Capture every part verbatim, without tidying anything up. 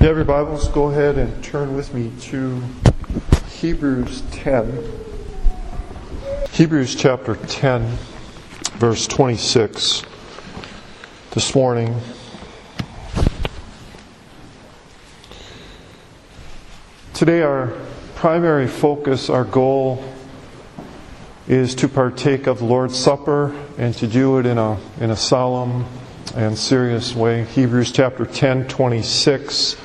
you have your Bibles, go ahead and turn with me to Hebrews ten. Hebrews chapter ten, verse twenty-six this morning. Today our primary focus, our goal, is to partake of the Lord's Supper and to do it in a in a solemn and serious way. Hebrews chapter ten, twenty-six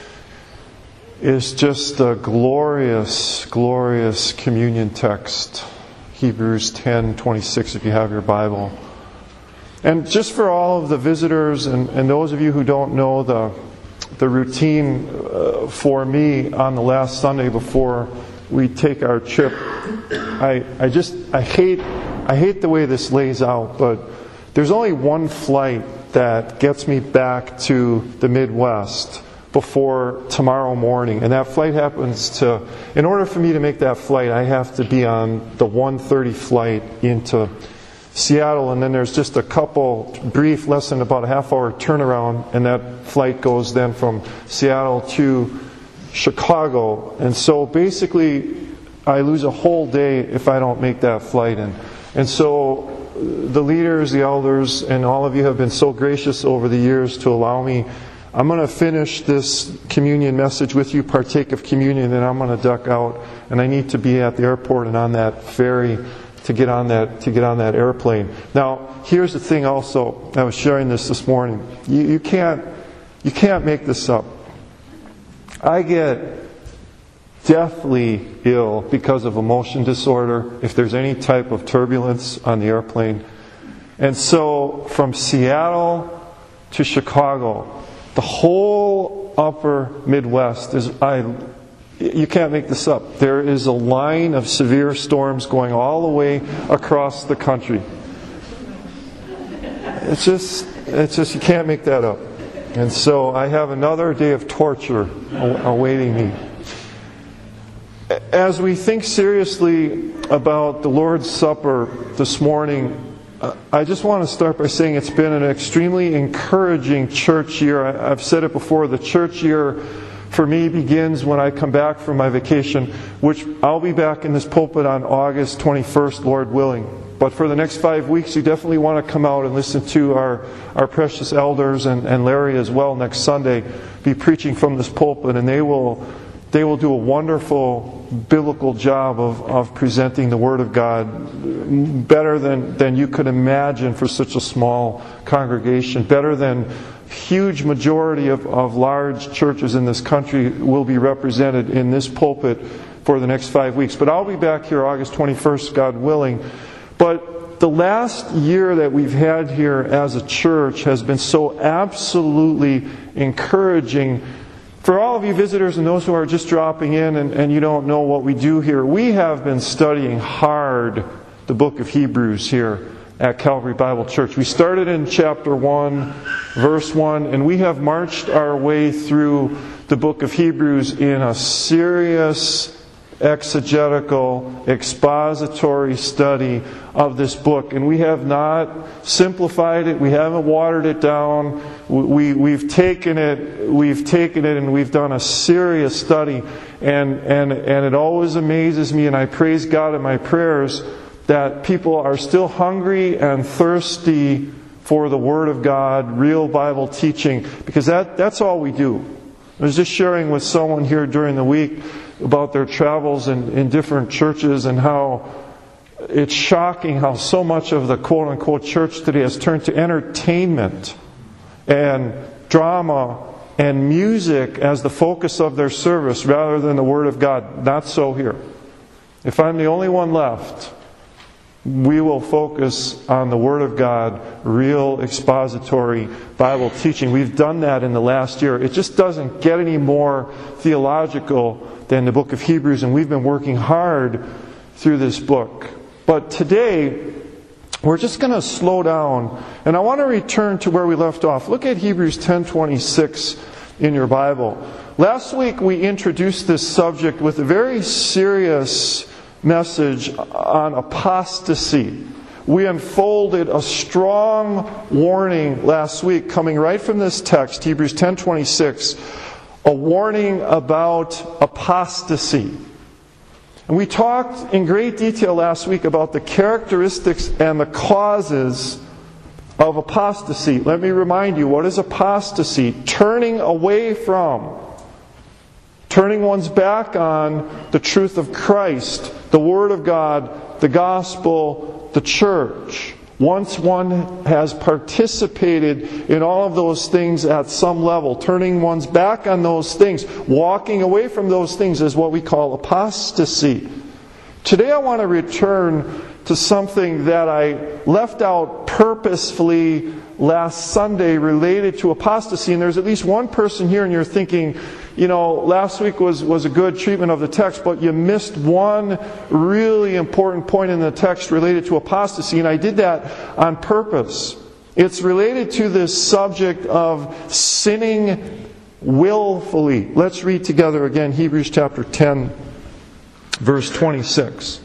is just a glorious, glorious communion text. Hebrews ten, twenty-six, if you have your Bible. And just for all of the visitors and, and those of you who don't know the the routine uh, for me on the last Sunday before we take our trip, I I just I hate I hate the way this lays out, but there's only one flight that gets me back to the Midwest before tomorrow morning. And that flight happens to, in order for me to make that flight, I have to be on the one thirty flight into Seattle. And then there's just a couple brief, less than about a half hour turnaround. And that flight goes then from Seattle to Chicago. And so basically, I lose a whole day if I don't make that flight. And, and so the leaders, the elders, and all of you have been so gracious over the years to allow me. I'm going to finish this communion message with you, partake of communion, and I'm going to duck out. And I need to be at the airport and on that ferry to get on that to get on that airplane. Now, here's the thing. Also, I was sharing this this morning. You, you can't you can't make this up. I get deathly ill because of a motion disorder if there's any type of turbulence on the airplane. And so, from Seattle to Chicago, the whole upper Midwest is, I, you can't make this up. There is a line of severe storms going all the way across the country. It's just, it's just, you can't make that up. And so I have another day of torture awaiting me. As we think seriously about the Lord's Supper this morning, I just want to start by saying it's been an extremely encouraging church year. I've said it before, the church year for me begins when I come back from my vacation, which I'll be back in this pulpit on August twenty-first, Lord willing. But for the next five weeks, you definitely want to come out and listen to our, our precious elders and, and Larry as well next Sunday be preaching from this pulpit, and they will they will do a wonderful biblical job of, of presenting the Word of God better than, than you could imagine for such a small congregation, better than huge majority of, of large churches in this country will be represented in this pulpit for the next five weeks. But I'll be back here August twenty-first, God willing. But the last year that we've had here as a church has been so absolutely encouraging. For all of you visitors and those who are just dropping in and, and you don't know what we do here, we have been studying hard the book of Hebrews here at Calvary Bible Church. We started in chapter one, verse one, and we have marched our way through the book of Hebrews in a serious exegetical, expository study of this book. And we have not simplified it. We haven't watered it down. We, we've taken it, we've taken it and we've done a serious study. And, and, and it always amazes me, and I praise God in my prayers, that people are still hungry and thirsty for the Word of God, real Bible teaching, because that, that's all we do. I was just sharing with someone here during the week about their travels in, in different churches and how it's shocking how so much of the quote-unquote church today has turned to entertainment and drama and music as the focus of their service rather than the Word of God. Not so here. If I'm the only one left, we will focus on the Word of God, real expository Bible teaching. We've done that in the last year. It just doesn't get any more theological than the book of Hebrews, and we've been working hard through this book. But today, we're just going to slow down, and I want to return to where we left off. Look at Hebrews ten twenty-six in your Bible. Last week we introduced this subject with a very serious message on apostasy. We unfolded a strong warning last week coming right from this text, Hebrews ten twenty-six, a warning about apostasy. And we talked in great detail last week about the characteristics and the causes of apostasy. Let me remind you, what is apostasy? Turning away from, turning one's back on the truth of Christ, the Word of God, the gospel, the church. Once one has participated in all of those things at some level, turning one's back on those things, walking away from those things is what we call apostasy. Today I want to return to something that I left out purposefully last Sunday related to apostasy. And there's at least one person here and you're thinking, you know, last week was, was a good treatment of the text, but you missed one really important point in the text related to apostasy. And I did that on purpose. It's related to this subject of sinning willfully. Let's read together again Hebrews chapter ten, verse twenty-six.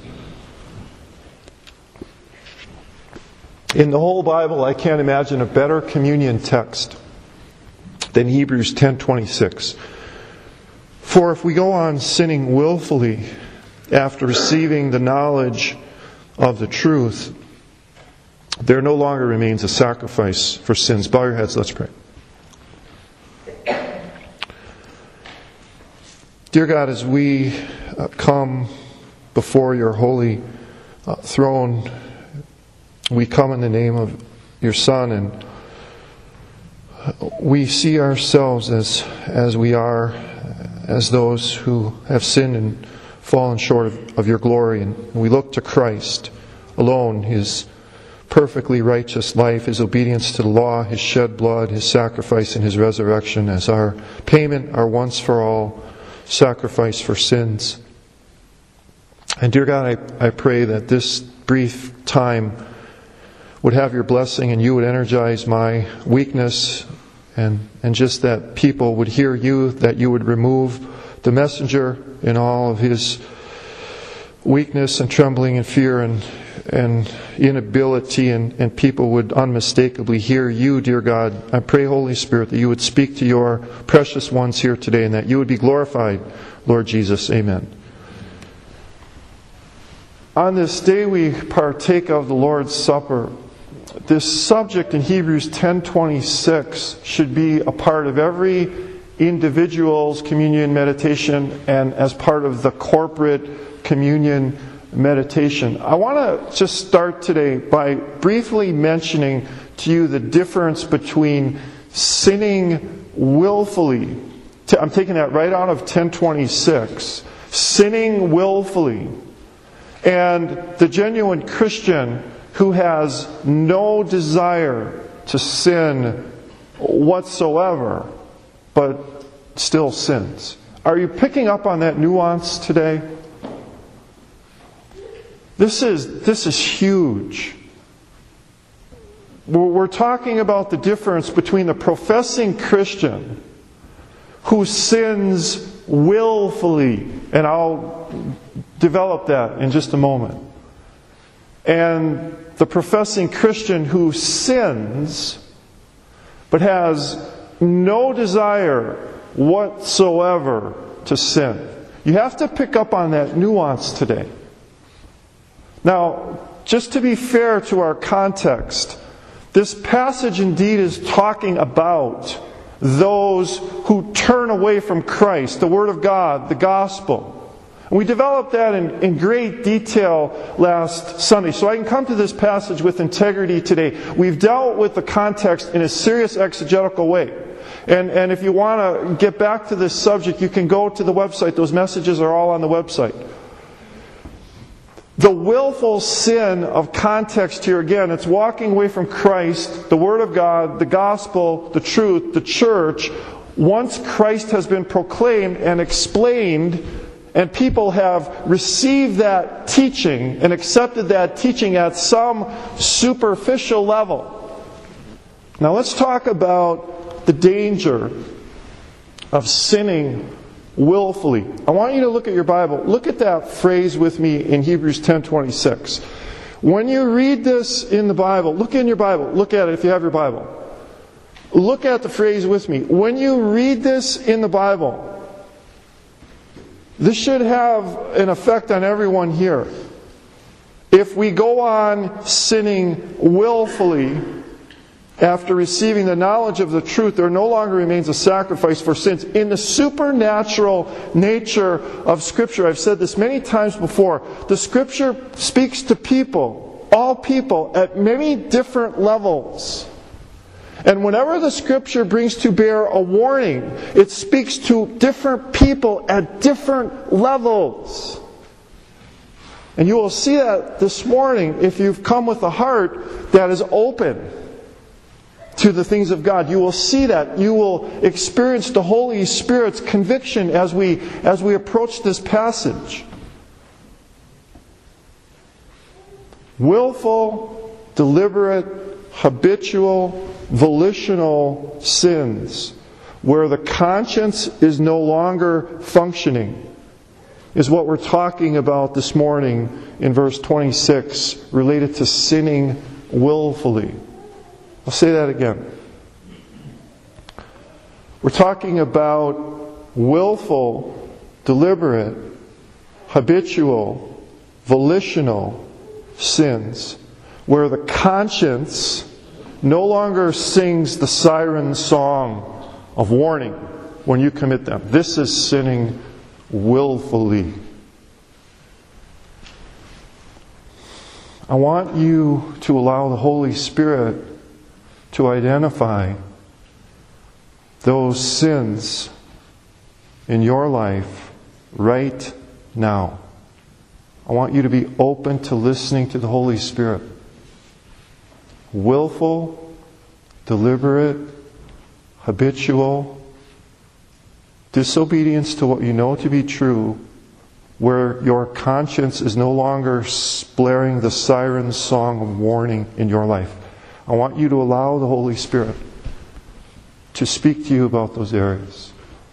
In the whole Bible, I can't imagine a better communion text than Hebrews ten twenty-six. For if we go on sinning willfully after receiving the knowledge of the truth, there no longer remains a sacrifice for sins. Bow your heads, let's pray. Dear God, as we come before your holy throne, we come in the name of your Son, and we see ourselves as as we are, as those who have sinned and fallen short of, of your glory. And we look to Christ alone, His perfectly righteous life, His obedience to the law, His shed blood, His sacrifice, and His resurrection as our payment, our once-for-all sacrifice for sins. And dear God, I, I pray that this brief time would have your blessing and you would energize my weakness, and, and just that people would hear you, that you would remove the messenger in all of his weakness and trembling and fear and, and inability, and, and people would unmistakably hear you, dear God. I pray, Holy Spirit, that you would speak to your precious ones here today and that you would be glorified, Lord Jesus. Amen. On this day we partake of the Lord's Supper. This subject in Hebrews ten twenty-six should be a part of every individual's communion meditation and as part of the corporate communion meditation. I want to just start today by briefly mentioning to you the difference between sinning willfully. I'm taking that right out of ten twenty-six. Sinning willfully. And the genuine Christian who has no desire to sin whatsoever, but still sins. Are you picking up on that nuance today? This is, this is huge. We're talking about the difference between the professing Christian who sins willfully, and I'll develop that in just a moment, and the professing Christian who sins but has no desire whatsoever to sin. You have to pick up on that nuance today. Now, just to be fair to our context, this passage indeed is talking about those who turn away from Christ, the Word of God, the gospel. And we developed that in, in great detail last Sunday. So I can come to this passage with integrity today. We've dealt with the context in a serious exegetical way. And, and if you want to get back to this subject, you can go to the website. Those messages are all on the website. The willful sin of context here, again, it's walking away from Christ, the Word of God, the gospel, the truth, the church. Once Christ has been proclaimed and explained, and people have received that teaching and accepted that teaching at some superficial level. Now let's talk about the danger of sinning willfully. I want you to look at your Bible. Look at that phrase with me in Hebrews ten twenty-six. When you read this in the Bible, look in your Bible. Look at it if you have your Bible. Look at the phrase with me. When you read this in the Bible, this should have an effect on everyone here. If we go on sinning willfully after receiving the knowledge of the truth, there no longer remains a sacrifice for sins. In the supernatural nature of Scripture, I've said this many times before, the Scripture speaks to people, all people, at many different levels. And whenever the Scripture brings to bear a warning, it speaks to different people at different levels. And you will see that this morning if you've come with a heart that is open to the things of God. You will see that. You will experience the Holy Spirit's conviction as we, as we approach this passage. Willful, deliberate, habitual, volitional sins, where the conscience is no longer functioning, is what we're talking about this morning in verse twenty-six, related to sinning willfully. I'll say that again. We're talking about willful, deliberate, habitual, volitional sins, where the conscience no longer sings the siren song of warning when you commit them. This is sinning willfully. I want you to allow the Holy Spirit to identify those sins in your life right now. I want you to be open to listening to the Holy Spirit. Willful, deliberate, habitual disobedience to what you know to be true, where your conscience is no longer blaring the siren song of warning in your life. I want you to allow the Holy Spirit to speak to you about those areas.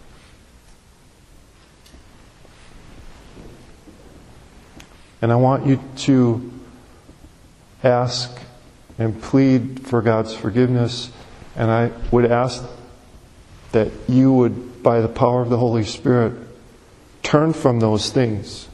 And I want you to ask and plead for God's forgiveness. And I would ask that you would, by the power of the Holy Spirit, turn from those things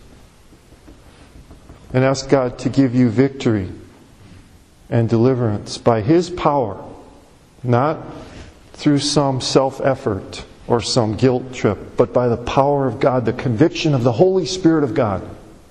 and ask God to give you victory and deliverance by His power, not through some self-effort or some guilt trip, but by the power of God, the conviction of the Holy Spirit of God.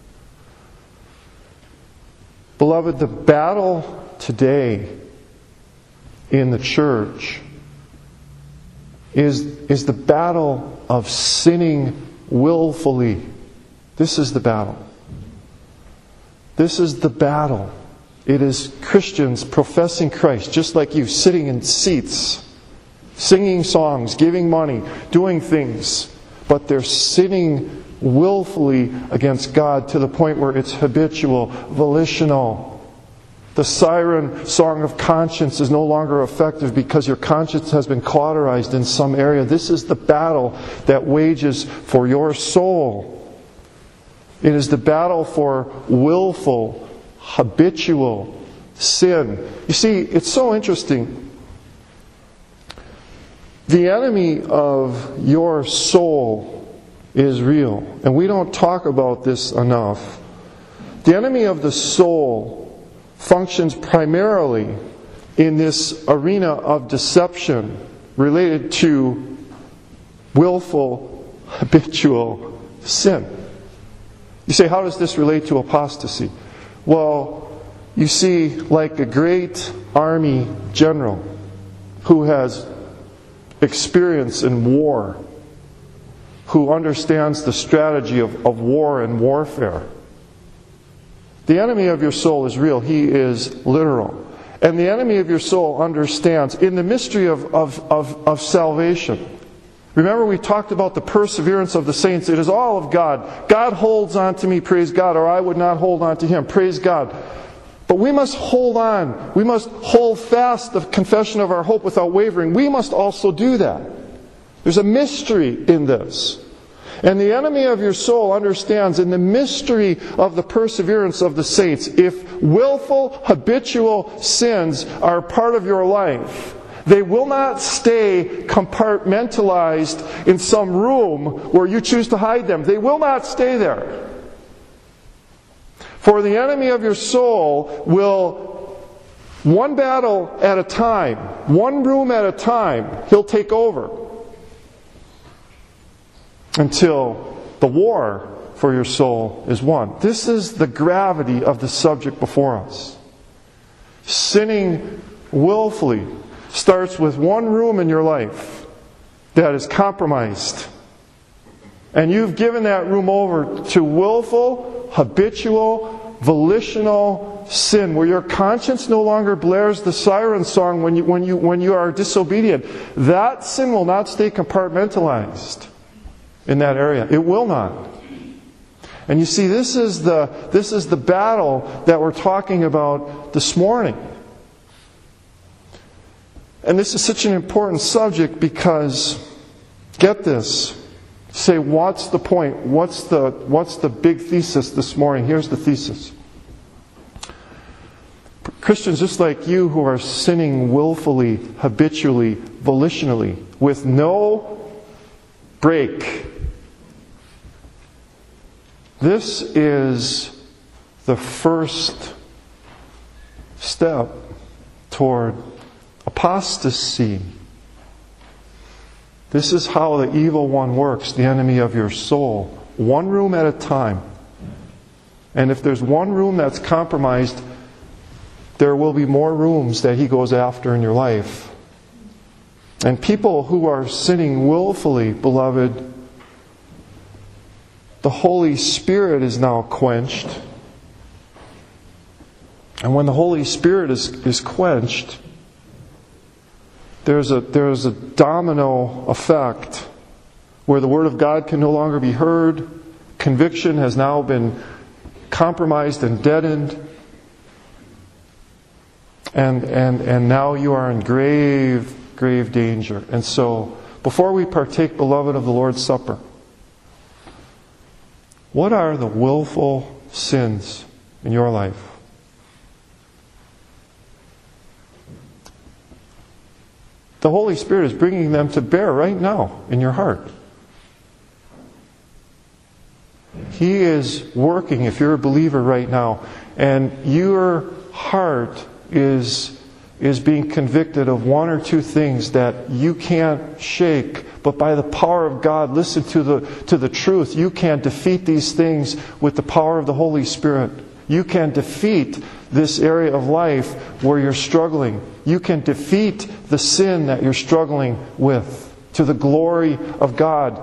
Beloved, the battle today in the church is, is the battle of sinning willfully. This is the battle. This is the battle. It is Christians professing Christ, just like you, sitting in seats, singing songs, giving money, doing things, but they're sinning willfully against God to the point where it's habitual, volitional. The siren song of conscience is no longer effective because your conscience has been cauterized in some area. This is the battle that wages for your soul. It is the battle for willful, habitual sin. You see, it's so interesting. The enemy of your soul is real. And we don't talk about this enough. The enemy of the soul functions primarily in this arena of deception related to willful, habitual sin. You say, how does this relate to apostasy? Well, you see, like a great army general who has experience in war, who understands the strategy of, of war and warfare. The enemy of your soul is real. He is literal. And the enemy of your soul understands in the mystery of, of, of, of salvation. Remember, we talked about the perseverance of the saints. It is all of God. God holds on to me, praise God, or I would not hold on to Him, praise God. But we must hold on. We must hold fast the confession of our hope without wavering. We must also do that. There's a mystery in this. And the enemy of your soul understands in the mystery of the perseverance of the saints, if willful, habitual sins are part of your life, They will not stay compartmentalized in some room where you choose to hide them. They will not stay there. For the enemy of your soul will, one battle at a time, one room at a time, he'll take over until the war for your soul is won. This is the gravity of the subject before us. Sinning willfully starts with one room in your life that is compromised. And you've given that room over to willful, habitual, volitional sin, where your conscience no longer blares the siren song when you, when you, when you are disobedient. That sin will not stay compartmentalized in that area. It will not. And you see, this is the, this is the battle that we're talking about this morning. And this is such an important subject because, get this, say, what's the point? What's the, what's the big thesis this morning? Here's the thesis. Christians just like you who are sinning willfully, habitually, volitionally, with no break. This is the first step toward apostasy. This is how the evil one works, the enemy of your soul. One room at a time. And if there's one room that's compromised, there will be more rooms that he goes after in your life. And people who are sinning willfully, beloved, the Holy Spirit is now quenched. And when the Holy Spirit is, is quenched, there's a, there's a domino effect where the Word of God can no longer be heard. Conviction has now been compromised and deadened. And, and, and now you are in grave, grave danger. And so, before we partake, beloved, of the Lord's Supper, what are the willful sins in your life? The Holy Spirit is bringing them to bear right now in your heart. He is working, if you're a believer right now, and your heart is, is being convicted of one or two things that you can't shake, but by the power of God, listen to the, to the truth. You can defeat these things with the power of the Holy Spirit. You can defeat this area of life where you're struggling. You can defeat the sin that you're struggling with to the glory of God.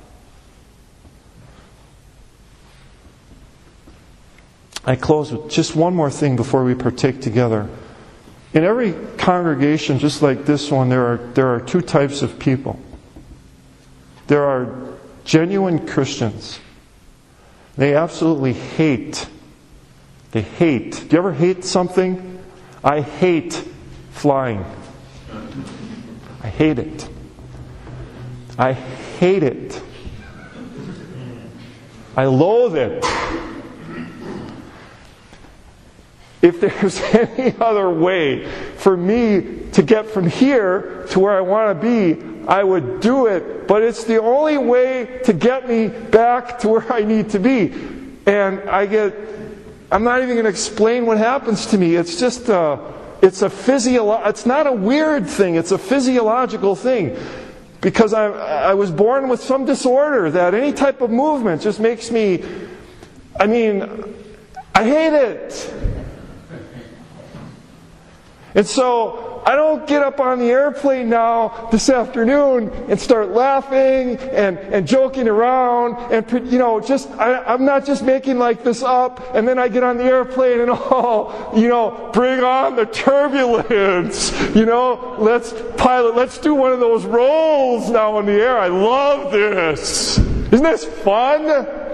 I close with just one more thing before we partake together. In every congregation, just like this one, there are, there are two types of people. There are genuine Christians. They absolutely hate. They hate. Do you ever hate something? I hate flying. I hate it. I hate it. I loathe it. If there's any other way for me to get from here to where I want to be, I would do it. But it's the only way to get me back to where I need to be. And I get, I'm not even going to explain what happens to me. It's just a, it's a physio, it's not a weird thing. It's a physiological thing. Because I, I was born with some disorder that any type of movement just makes me, I mean, I hate it. And so, I don't get up on the airplane now this afternoon and start laughing and, and joking around and, you know, just, I, I'm not just making like this up and then I get on the airplane and, oh, you know, bring on the turbulence, you know, let's pilot, let's do one of those rolls now in the air. I love this. Isn't this fun?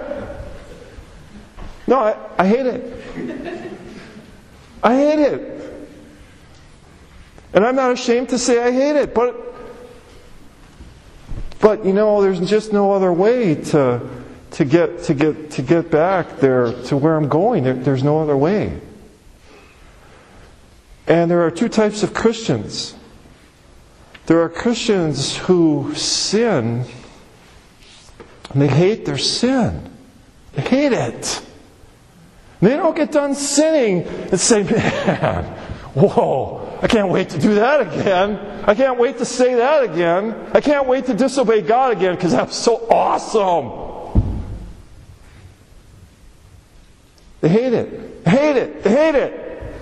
No, I, I hate it. I hate it. And I'm not ashamed to say I hate it, but but you know, there's just no other way to to get to get to get back there to where I'm going. There, there's no other way. And there are two types of Christians. There are Christians who sin, and they hate their sin. They hate it. And they don't get done sinning and say, man, whoa, I can't wait to do that again. I can't wait to say that again. I can't wait to disobey God again because that was so awesome. They hate it. They hate it. They hate it.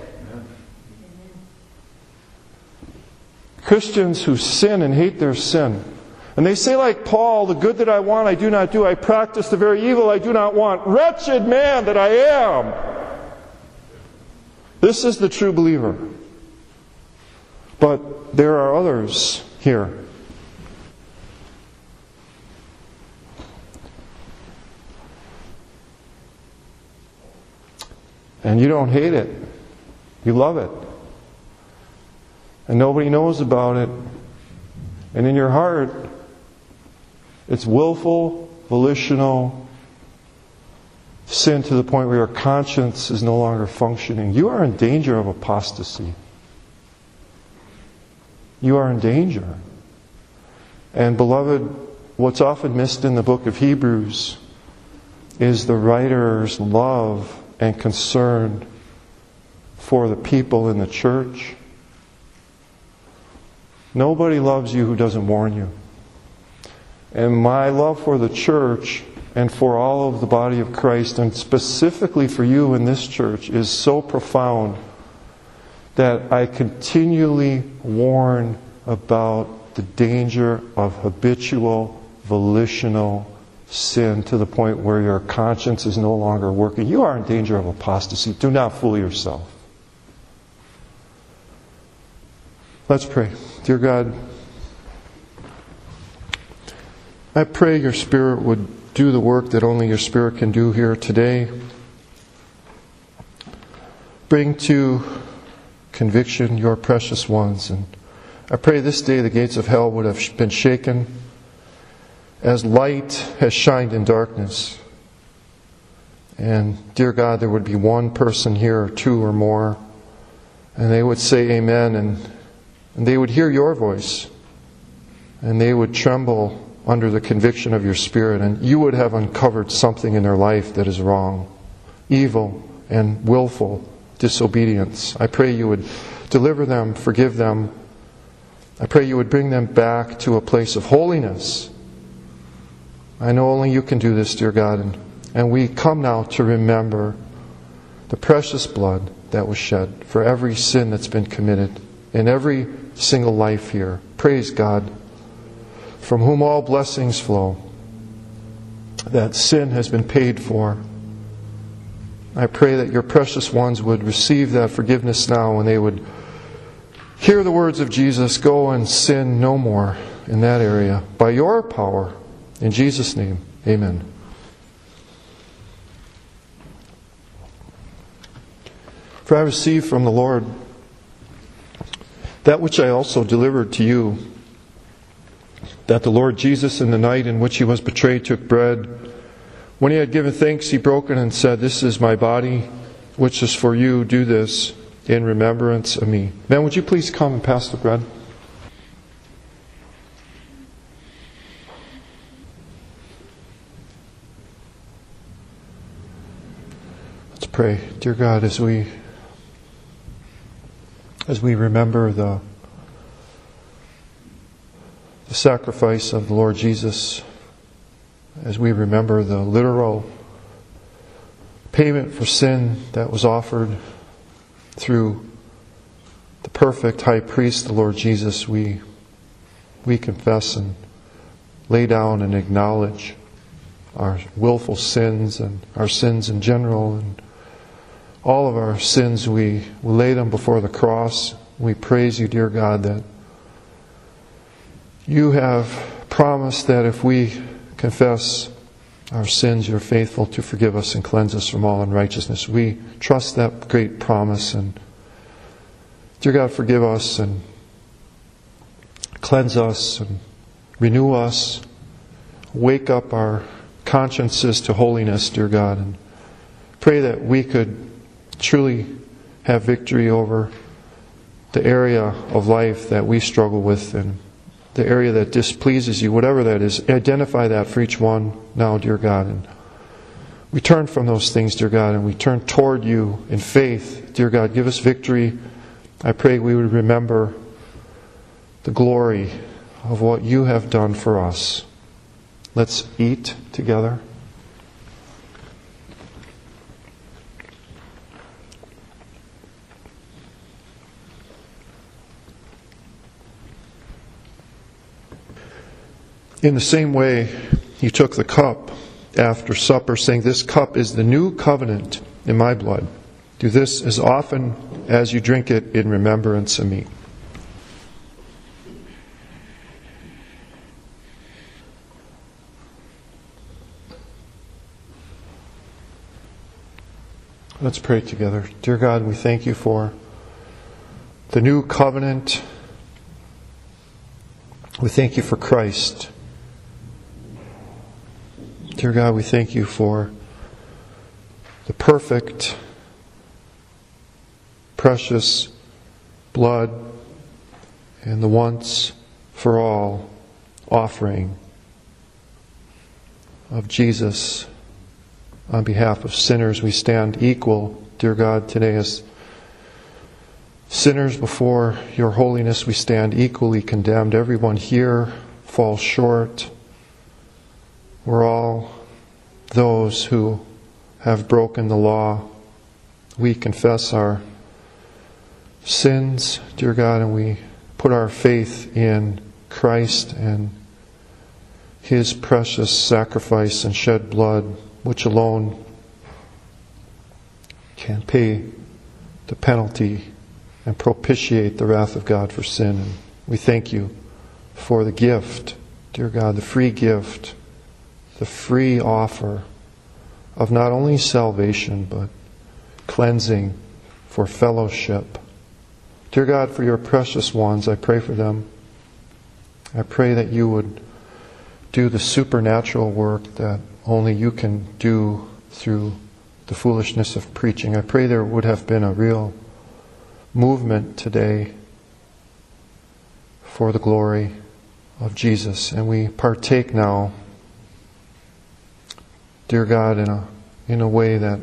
Christians who sin and hate their sin. And they say like Paul, the good that I want I do not do. I practice the very evil I do not want. Wretched man that I am. This is the true believer. But there are others here. And you don't hate it. You love it. And nobody knows about it. And in your heart, it's willful, volitional sin to the point where your conscience is no longer functioning. You are in danger of apostasy. You are in danger. And beloved, what's often missed in the book of Hebrews is the writer's love and concern for the people in the church. Nobody loves you who doesn't warn you. And my love for the church and for all of the body of Christ, and specifically for you in this church, is so profound that I continually warn about the danger of habitual, volitional sin to the point where your conscience is no longer working. You are in danger of apostasy. Do not fool yourself. Let's pray. Dear God, I pray your Spirit would do the work that only your Spirit can do here today. Bring to conviction your precious ones. And I pray this day the gates of hell would have been shaken as light has shined in darkness. And dear God, there would be one person here or two or more, and they would say amen, and And they would hear your voice. And they would tremble under the conviction of your Spirit. And you would have uncovered something in their life that is wrong. Evil and willful disobedience. I pray you would deliver them, forgive them. I pray you would bring them back to a place of holiness. I know only you can do this, dear God. And, and we come now to remember the precious blood that was shed for every sin that's been committed in every single life here. Praise God, from whom all blessings flow. That sin has been paid for. I pray that your precious ones would receive that forgiveness now, and they would hear the words of Jesus, go and sin no more in that area. By your power, in Jesus' name, amen. For I received from the Lord that which I also delivered to you, that the Lord Jesus, in the night in which he was betrayed, took bread. When he had given thanks, he broke it and said, this is my body, which is for you. Do this in remembrance of me. Ben, would you please come and pass the bread? Let's pray. Dear God, as we As we remember the, the sacrifice of the Lord Jesus, as we remember the literal payment for sin that was offered through the perfect high priest, the Lord Jesus, we, we confess and lay down and acknowledge our willful sins and our sins in general, and all of our sins, we, we lay them before the cross. We praise you, dear God, that you have promised that if we confess our sins, you're faithful to forgive us and cleanse us from all unrighteousness. We trust that great promise. And dear God, forgive us and cleanse us and renew us. Wake up our consciences to holiness, dear God, and pray that we could truly have victory over the area of life that we struggle with, and the area that displeases you, whatever that is, identify that for each one now, dear God. And we turn from those things, dear God, and we turn toward you in faith. Dear God, give us victory. I pray we would remember the glory of what you have done for us. Let's eat together. In the same way, he took the cup after supper, saying, "This cup is the new covenant in my blood. Do this as often as you drink it in remembrance of me." Let's pray together. Dear God, we thank you for the new covenant. We thank you for Christ. Dear God, we thank you for the perfect, precious blood and the once for all offering of Jesus on behalf of sinners. We stand equal, dear God, today as sinners before your holiness. We stand equally condemned. Everyone here falls short. We're all those who have broken the law. We confess our sins, dear God, and we put our faith in Christ and His precious sacrifice and shed blood, which alone can pay the penalty and propitiate the wrath of God for sin. And we thank you for the gift, dear God, the free gift, the free offer of not only salvation, but cleansing for fellowship. Dear God, for your precious ones, I pray for them. I pray that you would do the supernatural work that only you can do through the foolishness of preaching. I pray there would have been a real movement today for the glory of Jesus. And we partake now, dear God, in a in a way that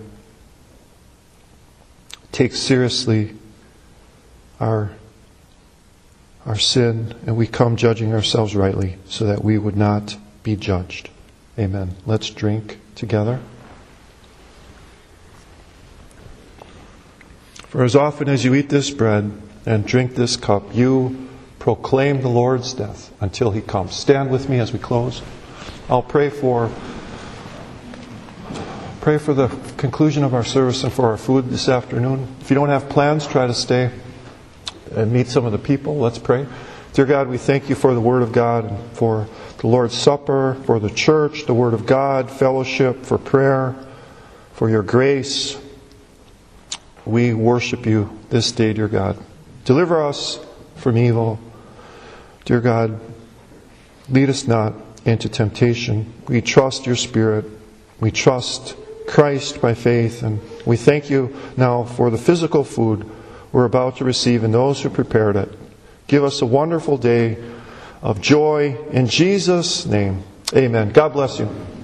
takes seriously our our sin, and we come judging ourselves rightly so that we would not be judged. Amen. Let's drink together. For as often as you eat this bread and drink this cup, you proclaim the Lord's death until He comes. Stand with me as we close. I'll pray for pray for the conclusion of our service and for our food this afternoon. If you don't have plans, try to stay and meet some of the people. Let's pray. Dear God, we thank you for the Word of God and for the Lord's Supper, for the church, the Word of God, fellowship, for prayer, for your grace. We worship you this day, dear God. Deliver us from evil. Dear God, lead us not into temptation. We trust your Spirit. We trust Christ by faith. And we thank you now for the physical food we're about to receive and those who prepared it. Give us a wonderful day of joy in Jesus' name. Amen. God bless you.